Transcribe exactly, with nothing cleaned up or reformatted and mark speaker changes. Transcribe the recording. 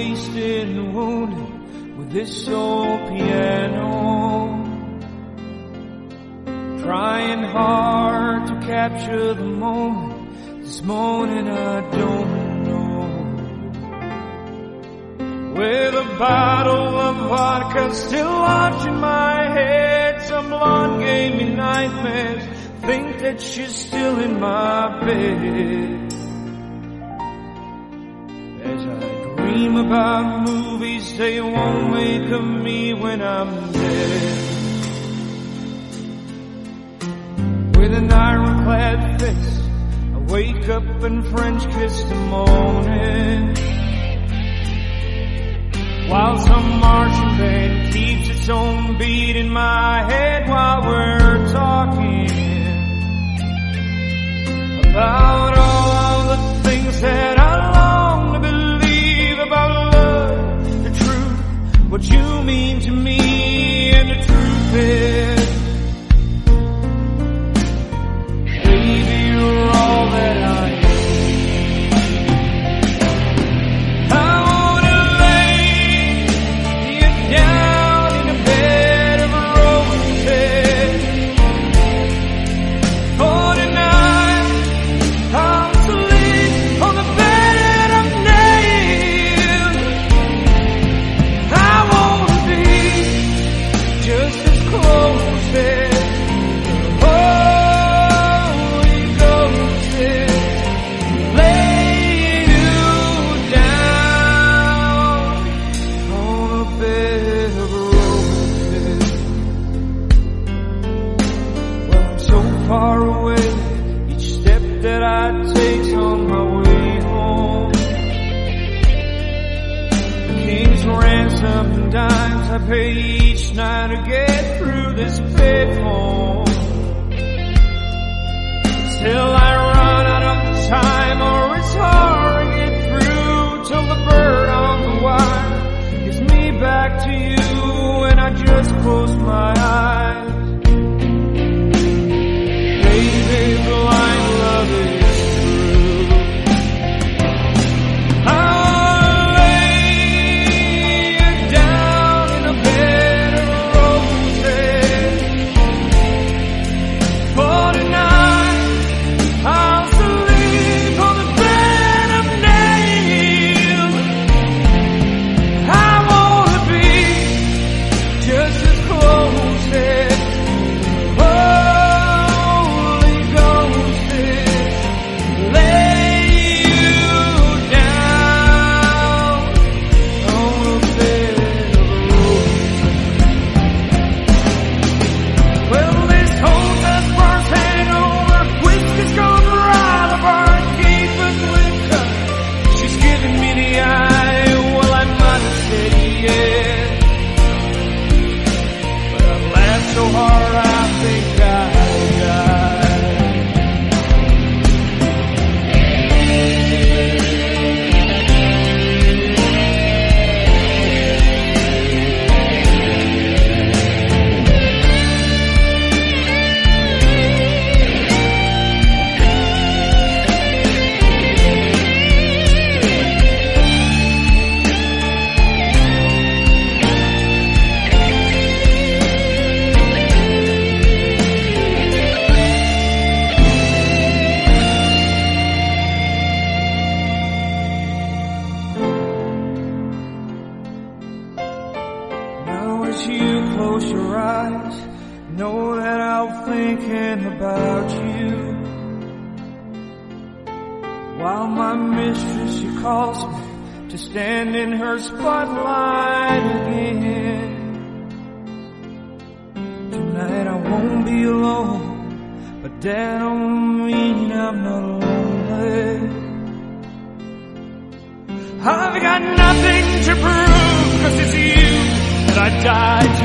Speaker 1: wasted and wounded with this old piano, trying hard to capture the moment. This morning I don't know. With a bottle of vodka still lodged in my head, some blonde gave me nightmares. Think that she's still in my bed. As I dream about movies they won't make of me when I'm dead. With an ironclad fist, I wake up and French kiss the morning, while some marching band keeps its own beat in my head while we're talking about all the things that I long to believe about love, the truth, what you mean to me, and the truth is, baby, you're all that I am. I wanna lay you down in a bed of roses. For tonight I'll sleep on the bed of nails. I wanna be just as close as the Holy Ghost is. Lay you down on a bed of roses. Well, I'm so far away, each step that I take's on my way home. The king's ransom and dimes I pay each night to get through this payphone. Still I run out of time, or it's hard to get through till the bird on the wire gives me back to you and I just close my eyes. Baby, blind love is true. I'll lay you down in a bed of roses. For tonight I'll sleep on the bed of nails. I wanna be just as close as Holy Ghost is. Lay you down on a bed of roses. Well, this whole dust bar's hangover, whiskey's gone dry, the barkeeper's liquor, she's giving me the eye. Well, I might have said yes, but I laughed so hard I think I died. Now as you close your eyes, know that I'm thinking about you. While my mistress, she calls me to stand in her spotlight again. Tonight I won't be alone, but that don't mean I'm not lonely. I've got nothing to prove, 'cause it's you that I died